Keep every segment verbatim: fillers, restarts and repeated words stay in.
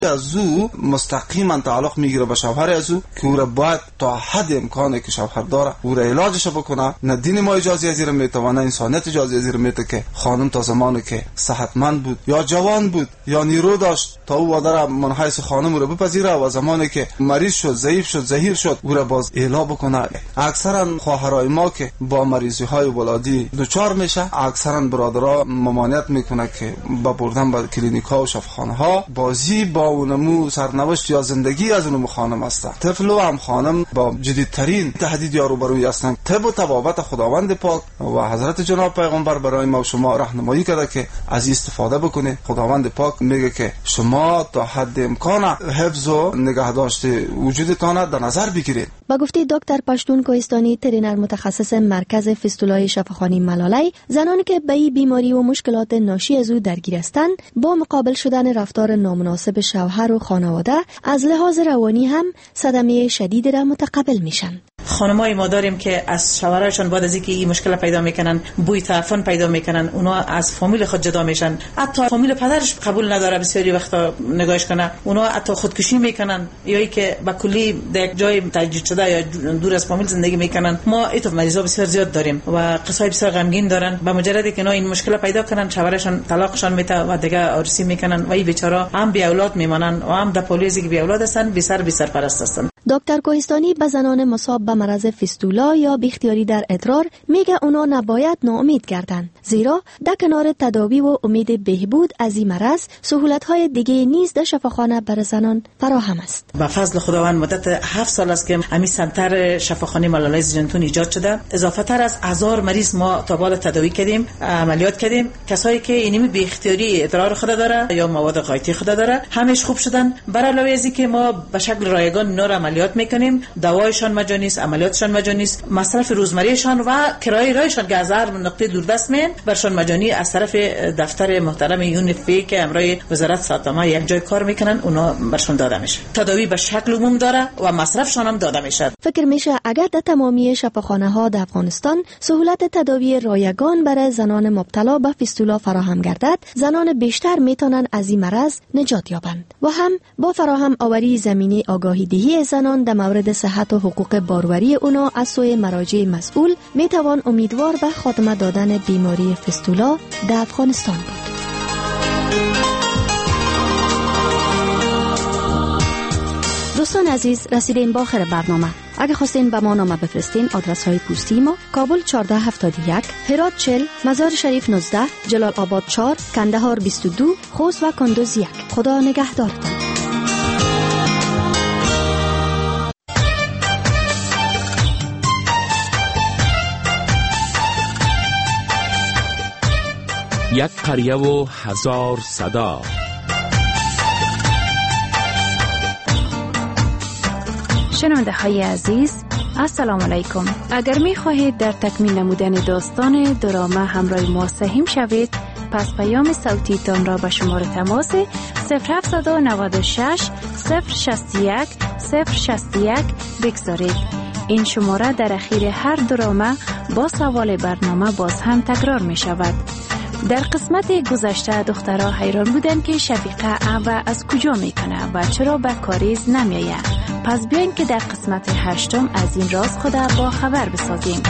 از او مستقیما تعلق میگیره به شوهر از او که او را باید تا حد امکانی که شوهر داره او را علاجش بکنه. نه دین ما اجازه از این میته و نه انسانیت اجازه از این میته که خانم تا زمانی که صحتمند بود یا جوان بود یا نیرو داشت تا او وادر من حیث خانم را بپذیره و زمانی که مریض شد، ضعیف شد، زهیر شد او را باز اعلا بکنه. اکثرا خواهرای ما که با مریضی های ولادی دچار میشه، اکثرا برادرها ممانعت میکنه که با بردن به کلینیک ها و شفاخانه ها. بازی با اونمو سرنوشت یا زندگی از اونمو خانم است. طفل و هم خانم با جدیدترین تهدید یا روبروی هستند. طب و طبابت خداوند پاک و حضرت جناب پیغمبر برای ما و شما راهنمایی کرده که از استفاده بکنه. خداوند پاک میگه که شما تا حد امکان حفظ و نگهداشت وجودتان در نظر بگیرید. با گفته دکتر پشتون کوهستانی، ترینر متخصص مرکز فیستولای شفاخانه ملالای، زنانی که به این بیماری و مشکلات ناشی از او درگیر هستند با مقابل شدن رفتار نامناسب شوهر و خانواده از لحاظ روانی هم صدمه شدید را متقبل میشن. خانمای ما داریم که از شوهرشون بعد از اینکه این مشکل پیدا میکنن، بوی تعفن پیدا میکنن، اونا از فامیل خود جدا میشن. حتی فامیل پدرش قبول نداره بسیاری وقتا نگاهش کنه، اونا حتی خودکشی میکنن یا ای که با کلی در یک جای تجدید شده یا دور از فامیل زندگی میکنن. ما این تو مریضا بسیار زیاد داریم و قصای بسیار غمگین دارن. به مجردی که اینا این مشکل پیدا کنن، شوهرشون طلاقشون میته و دیگه عروسی میکنن و این بیچاره هم بی اولاد میمانن و هم در پولیسی که بی اولاد هستن، بی سر بی سرپرست هستن. دکتر کوهستانی به زنان مصاب به مرض فیستولا یا بیختیاری در ادرار میگه اونا نباید ناامید گردن، زیرا در کنار تداوی و امید بهبود از این مرض سهولت‌های دیگه نیز در شفاخانه برای زنان فراهم است. با فضل خداوند مدت هفت سال است که همین سنتر شفاخانه ملالای زنجانتون ایجاد شده. اضافه تر از هزار مریض ما تا بالا تداوی کردیم، عملیات کردیم. کسایی که اینمی بیختیاری ادرار خود داره یا مواد غایطی خود داره همش خوب شدن. برای علاوه از اینکه ما به شکل رایگان اینا را عملیات میکنیم، دوایشان مجانی است، عملیاتشان مجانی است، مصرف روزمریشان و کرایه رایشان که از هر نقطه دوردست مین برشان مجانی از طرف دفتر محترم یونیفی که امرای وزارت ساتما یک جای کار میکنن اونا برشان داده میشه. تداوی به شکل عموم داره و مصرفشان هم داده میشه. فکر میشه اگر در تمامی شفاخانه ها در افغانستان سهولت تداوی رایگان برای زنان مبتلا به فیستولا فراهم گردد، زنان بیشتر میتونن از این مرض نجات یابند و هم با فراهم آوری زمینه آگاهی دهی زنان در مورد صحت و حقوق باروری اونا از سوی مراجع مسئول میتوان امیدوار به خاتمه دادن بیماری فیستولا در افغانستان بود. دوستان عزیز، رسیدین با آخر برنامه. اگه خواستین به ما نامه بفرستین، آدرس های پستی ما: کابل چهارده هفتاد و یک، هرات چهل، مزار شریف نوزده، جلال آباد چهار، کندهار بیست و دو، خوست و کندوز یک. خدا نگهدارتان. یک قریه و هزار صدا. شنونده های عزیز، السلام علیکم. اگر می خواهید در تکمیل نمودن داستان دراما همراه ما سهیم شوید، پس پیام صوتی تان را به شماره تماس صفر هفت نه شش صفر شصت و یک صفر شصت و یک بگذارید. این شماره در اخیر هر دراما با سوال برنامه باز هم تکرار می شود. در قسمت گذشته دخترها حیران بودن که شفیقه اوا از کجا میکنه و چرا به کاریز نمیایه. پس بیاین که در قسمت هشتم از این راز خدا با خبر بسازیم.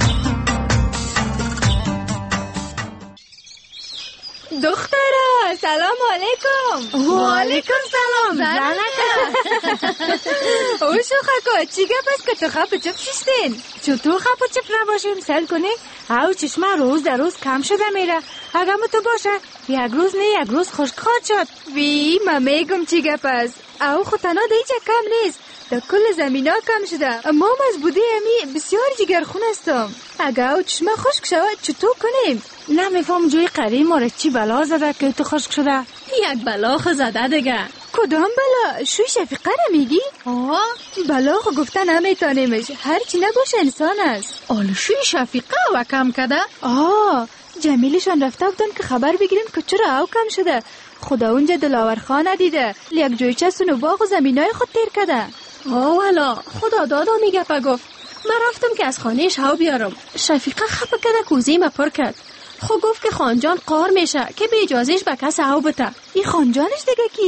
دخترها سلام علیکم. و علیکم سلام. زنکه او شو خکا چی گپ است که تو خپ چپ شستین؟ چطور خپ چپ نباشیم؟ سل کنی او چشمه روز در روز کم شده میره. اگه تو باشه یک روز نه یک روز خشک خواهد شد. وی ما میگم چی گپ است. او خود تنها دیگه کم نیست، در کل زمین ها کم شده. اما از بوده امی بسیار جگرخون هستم. اگه او چشمه خشک شود چطور کنیم؟ نمیفهم جوی قریب ماره چی بلا زده که تو خشک شده؟ یک بلا خو زده دیگه. کدام بلا؟ شوی شفیقه را میگی؟ آه بلا خو گفته نمیتانیمش، هر چی نباشه انسان است. آلو شوی شفیقه و کم کده؟ آه جمیلشان رفته بودن که خبر بگیرن که چرا او کم شده. خدا اونجا دلاور خانه دیده، یک جویچه سنو باغ و زمینای خود تیر کده. آه والا خدا دادا میگه پا گفت. من رفتم که از خانهش هاو بیارم. شفیقه خفه کده کوزی ما پر کرد. خو گفت که خانجان قار میشه که به اجازهش به کس هاو بته. این خانجانش دیگه کیست؟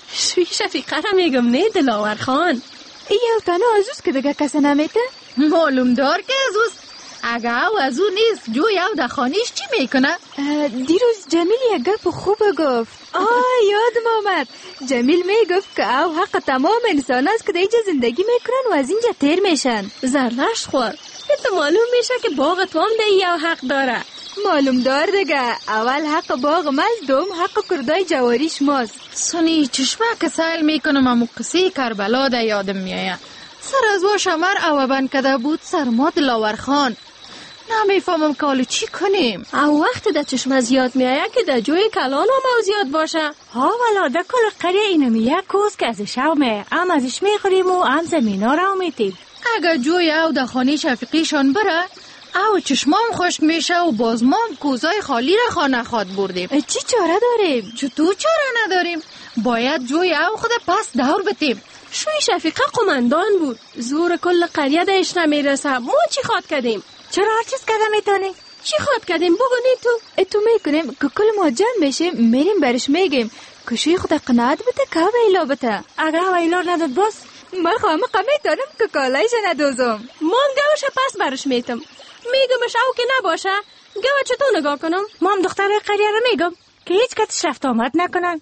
شوی شفیقه را میگم نه دلاور خان. ای یو تنها ازوست که دیگه کسی نمیته؟ معلوم دار که ازوست. اگه او ازو نیست جو یو در خانیش چی میکنه؟ دیروز جمیل یک گپ خوب گفت. آه یادم آمد. جمیل میگفت که او حق تمام انسان است که در اینجا زندگی میکنن و از اینجا تیر میشن. زرلش خور تو معلوم میشه که باغ تو هم در یو حق داره. معلوم دار دیگه. اول حق باغ ماست، دوم حق کردای جواریش ماست. سونی چشمه که سایل میکنم امو قصه کربلا در یادم میآید. سر از وا شمر او بند کده بود سرما دلاور خان. نمیفهمم که حالا چی کنیم. او وقت در چشم زیاد میآید که در جوی کلان هم زیاد باشه. ها ولا در کل قریه اینو میه کوز که ازش او میه هم ازش میخوریم و هم زمینا را میتیم. اگر جوی او در خانه شفیقیشان بره او چشمام خشک میشه و باز ما کوزای خالی را خانه خواد بردیم. چی چاره داریم؟ چطور چاره نداریم؟ باید جوی او خود پس دور بتیم. شوی شفیقه قماندان بود، زور کل قریه دهش نمیرسه. ما چی خواد کردیم؟ چرا هر چیز کده میتونی؟ چی خواد کردیم؟ بگونی تو تو میکنیم که کل ما جمع بشیم میریم برش میگیم که شوی خود قناعت بده که ویلا بده. اگر ویلا نداد باز من خواهم قمیتانم که کالایش ندوزم. من گوش پس برش میتم میگمش او که نباشه گوه چطور نگاه کنم؟ ما هم دختر قریه رو میگم که هیچ کتش رفت آمد نکنن.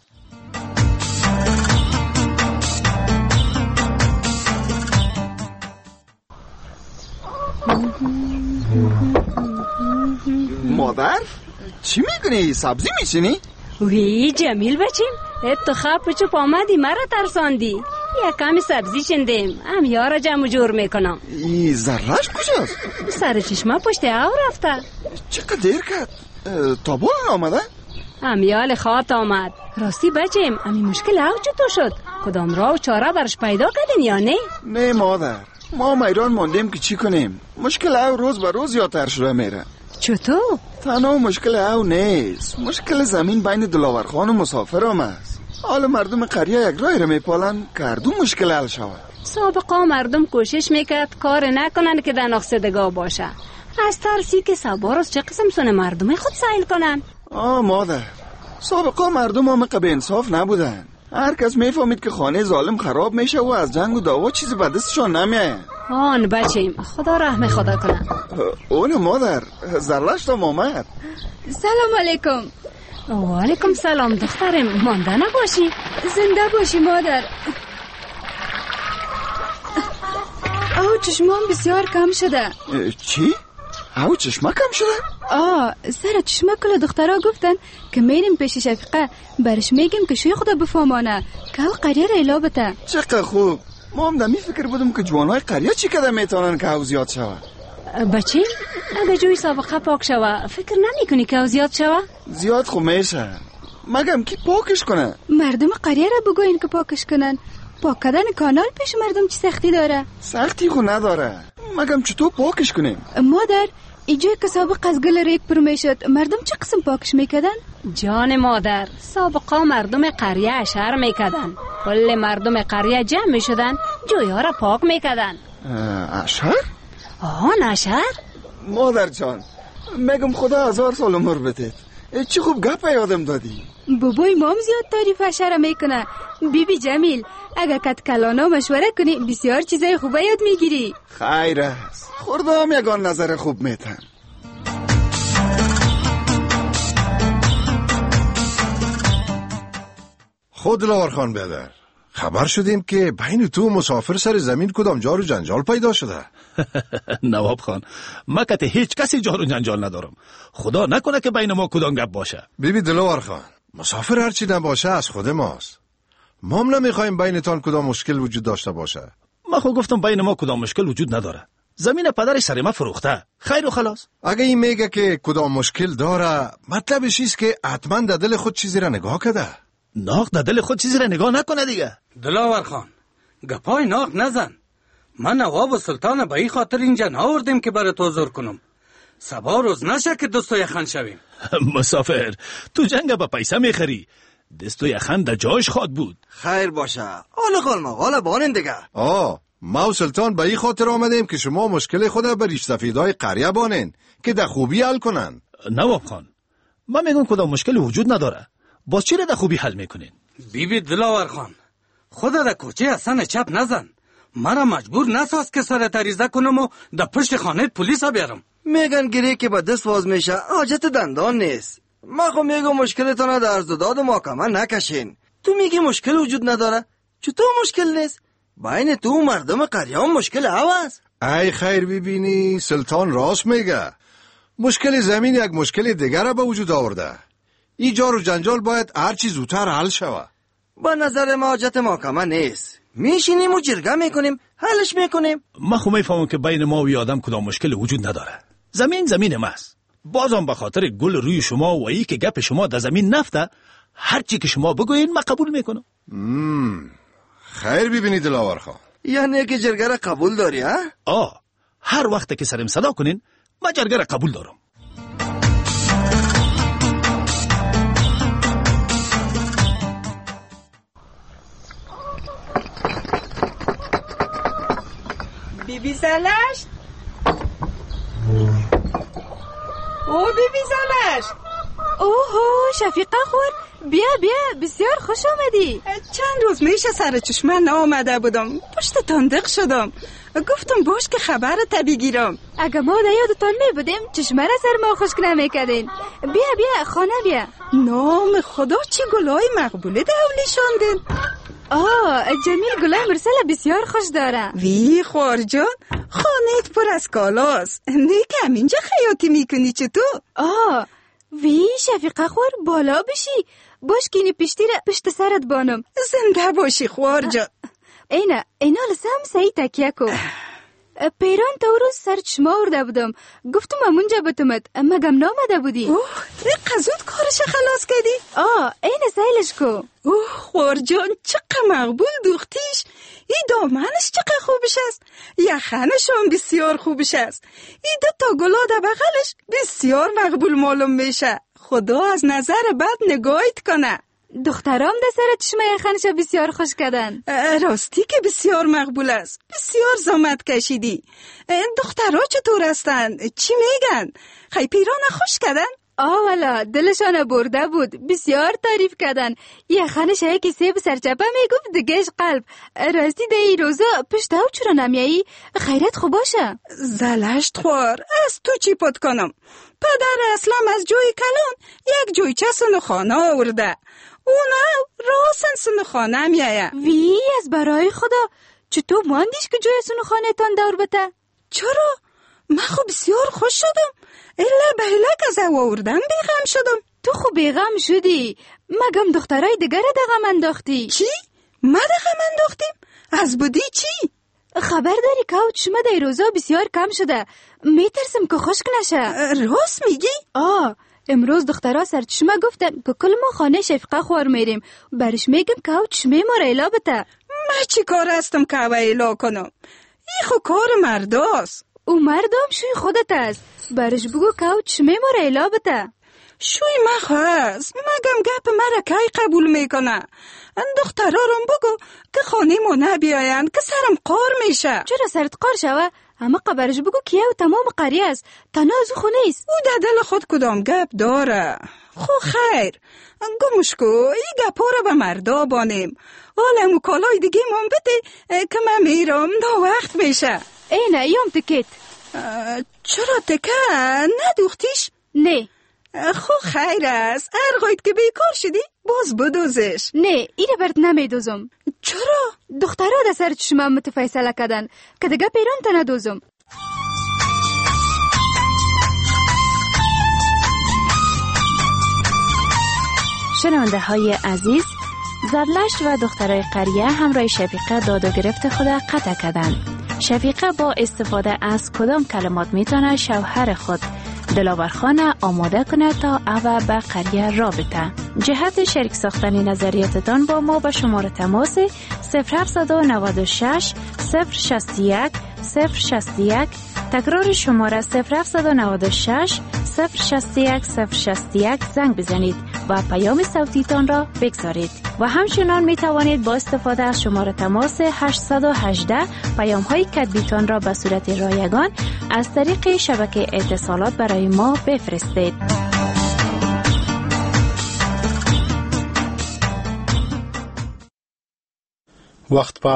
مادر چی میکنی؟ سبزی میشینی؟ وی جمیل بچیم ات خواب پچو پامدی مرا ترساندی. یک کمی سبزی چندیم امیارا جمع جور میکنم. ای زرش کجاست؟ سر چشمه پشت او رفته. چقدر دیر کرد؟ تابون آمده؟ امیال خواهد آمد. راستی بچیم امی مشکل او چطور شد؟ کدام راه و چاره برش پیدا کردین یا نه؟ نه مادر ما میران ماندیم که چی کنیم. مشکل او روز به روز زیادتر شده میره. چطور؟ تنها مشکل او نیست، مشکل زمین بین دلاورخان و مسافرام است. حالا مردم قریه یک راه را میپالن کردو مشکل حل شود. سابقا مردم کوشش میکرد کار نکنن که در نقصدگاه باشه، از ترسی که سباروز چه قسم سونه مردم خود سایل کنن. آه مادر سابقا مردم هم قبه انصاف نبودن. هر کس میفهمید که خانه ظالم خراب میشه و از جنگ و دعوا چیزی به دستشان نمیاد. آن بچیم خدا رحم خدا کنه. اون مادر زرلشتم آمد. سلام علیکم. و علیکم سلام دخترم. مانده نباشی؟ زنده باشی مادر. او چشمام بسیار کم شده. چی؟ او چشمه کم شده؟ آه سر چشمه کل دخترها گفتن که میریم پیش شفیقه برش میگیم که شوی خدا بفهمانه که او قریه را ایلا بته. چقدر خوب. ما هم دمی فکر بودم که جوانهای قریه چی کده میتونن که او زیاد شود. بچه اگه جوی سابقه پاک شوه فکر نمی کنی که او زیاد شوه؟ زیاد خوب میشه مگم کی پاکش کنه؟ مردم قریه را بگوین که پاکش کنن. پاک کردن کانال پیش مردم چی سختی داره؟ سختی خو نداره مگم چطور پاکش کنیم؟ مادر اینجای که سابق از گل ریک پر میشد مردم چه قسم پاکش میکردن؟ جان مادر سابقا مردم قریه اشر میکردن. کل مردم قریه جمع میشدن جویا را پاک میکردن. اشر؟ آن اشر؟ مادر جان میگم خدا هزار سال عمر بدید. چی خوب گپ یادم دادی. بابای مام زیاد تعریف اشر میکنه. بی بی جمیل اگه کت کلانا مشوره کنی بسیار چیزای خوبه یاد میگیری. خیر است خورده هم یکان نظر خوب میتن. خود دلاور خان بدر خبر شدیم که بین تو مسافر سر زمین کدام جار و جنجال پیدا شده. نواب خان ما که هیچ کسی جار و جنجال ندارم. خدا نکنه که بین ما کدام گپ باشه. بیبی دلاور خان مسافر هرچی نباشه از خود ماست. ما هم نمیخوایم بینتان کدام مشکل وجود داشته باشه. ما خود گفتم بین ما کدام مشکل وجود نداره. زمین پدر سر ما فروخته خیر و خلاص. اگه این میگه که کدام مشکل داره مطلبش ایست که حتما در دل خود چیزی را نگاه کرده. ناق در دل خود چیزی را نگاه نکنه دیگه. دلاور خان گپای ناق نزن. من نواب و سلطان به این خاطر اینجا ناوردیم که برای تو زور کنم. سبا روز نشه که دستو یخن شویم. مسافر تو جنگ با پیسه میخری دستو یخن در جایش خواد بود. خیر باشه حالا قلما حالا بانین دیگه. آه ما و سلطان به این خاطر آمدیم که شما مشکل خود به ریش سفیدای قریه بانین که در خوبی حل کنن. نواب خان من میگم کدام مشکل وجود نداره. باز چرا در خوبی حل میکنین؟ بیبی دلاور خان، خود در کوچه اصلا چپ نزن. مرا مجبور نساز که سر تریزه کنم و در پشت خانه پلیس بیارم. میگن گریه که با دست واز میشه حاجت دندان نیست. ما خو میگم مشکلتان در عرض و داد محکمه نکشین. تو میگی مشکل وجود نداره، چطور مشکل نیست؟ بین تو و مردم قریه هم مشکل هست. ای خیر ببینی سلطان راست میگه. مشکل زمین یک مشکل دیگر به وجود آورده. این جار و جنجال باید هر چی زودتر حل شود. با نظر ما حاجت محکمه نیست. میشینیم و جرگه میکنیم، حلش میکنیم. من خو میفهمم که بین ما و این آدم کدام مشکل وجود نداره. زمین زمین ماست. بازم به خاطر گل روی شما و ای که گپ شما در زمین نفته، هر چی که شما بگوین ما قبول میکنم. مم. خیر ببینید دلاور خان. یعنی که جرگه را قبول داری ها؟ آه، هر وقت که سرم صدا کنین ما جرگه را قبول دارم. بی بی زلشت، او بی بی زلشت. اوهو شفیقه خور، بیا بیا، بسیار خوش آمدی. چند روز میشه سر چشمه نامده بودم، پشت تندق شدم، گفتم باش که خبر تا بگیرم. اگه ما در یادتان می بودیم چشمه را سر ما خشک نمیکردین. بیا بیا خانه بیا. نام خدا چی گلای مقبوله دولی شاندین. آه جمیل گلای مرسل بسیار خوش داره. وی خوار جان، خانهت پر از کالاست، نیکم اینجا خیاطی میکنی چطور؟ آه وی شفیقه خور، بالا بشی، باش که اینی پشتی را پشت سرت بانم. زنده باشی خوار جان. اینا اینا لسام سعی تکیه کو. پیران تا روز سر چشما ارده بودم، گفتم امونجا بتومد، اما گم نامده بودی. اوه قزود کارش خلاص کردی؟ آه این سیلش کو. اوه خوار جان چقدر مقبول دوختیش. ای دامنش چقدر خوبش است، یخنش هم بسیار خوبش است، ای دو تا گلا در بغلش بسیار مقبول معلوم میشه. خدا از نظر بد نگاهت کنه. دخترام در سر چشمه یخنش بسیار خوش کردن. راستی که بسیار مقبول است، بسیار زحمت کشیدی. دخترها چطور هستن؟ چی میگن؟ خیلی پیران خوش کردن؟ آه والا دلشان برده بود، بسیار تعریف کردن. یخنش یکی سیب سرچپه میگفت دگهش قلب. راستی در این روزا پشت او چرا نمیایی؟ خیرت خوب باشه. زلشت خوار، از تو چی پد کنم؟ پدر اسلام از جوی کلان یک جویچه سنخانه آورده، اونا راسن سنخانه میایه. وی از برای خدا چطور ماندیش که جوی سنخانه تان دور بته؟ چرا؟ من خب بسیار خوش شدم، الا به هلک از او آوردن بیغم شدم. تو خب بیغم شدی، مگم دخترای دیگر دغم انداختی. چی؟ ما دغم انداختیم؟ از بودی چی؟ خبر داری که او چشمه در روزا بسیار کم شده، میترسم که خشک نشه. راست میگی؟ آه امروز دخترها سر چشمه گفتن که کل ما خانه شفقه خوار میریم، برش میگم که او چشمه ما را ایلا بته. من چی کار هستم که او ایلا کنم؟ ای خو کار مرداست. او مردم شوی خودت است، برش بگو که او چشمه ما را ایلا بته. شوی ما خواست، مگم گپ مرا کی قبول میکنه؟ دخترها رو بگو که خانه ما نبیاین که سرم قار میشه. چرا سرت قار شوه؟ اما قبرش بگو که او تمام قریه است، تنها از او خونه است. او در دل خود کدام گپ داره. خو خیر گمش کو، ای گپا رو به مردا بانیم. حالا مو کالای دیگه من بده که من میرم، نا وقت میشه. اینه یام تکت. چرا تکه ندوختیش؟ نه. خو خیر است، ارگاید که بیکار شدی باز بدوزش. نه ایره برد نمیدوزم. چرا؟ دخترها در سر چشمم متفیصله کردن که دیگه پیران تا ندوزم. شنونده های عزیز، زرلشت و دخترای قریه همراه شفیقه داد و گرفت خود قطع کردند. شفیقه با استفاده از کدام کلمات میتونه شوهر خود دلاور خانه آماده کنه تا او به قریه رابطه. جهت شریک ساختن نظریاتتان با ما به شماره تماس صفر هفت نه شش صفر شصت و یک صفر شصت و یک، تکرار شماره صفر هفت نه شش صفر شصت و یک صفر شصت و یک زنگ بزنید و پیام صوتیتان را بگذارید. و همچنان می توانید با استفاده از شماره تماس هشت یک هشت پیام های کتبیتان را به صورت رایگان از طریق شبکه اتصالات برای ما بفرستید. وقت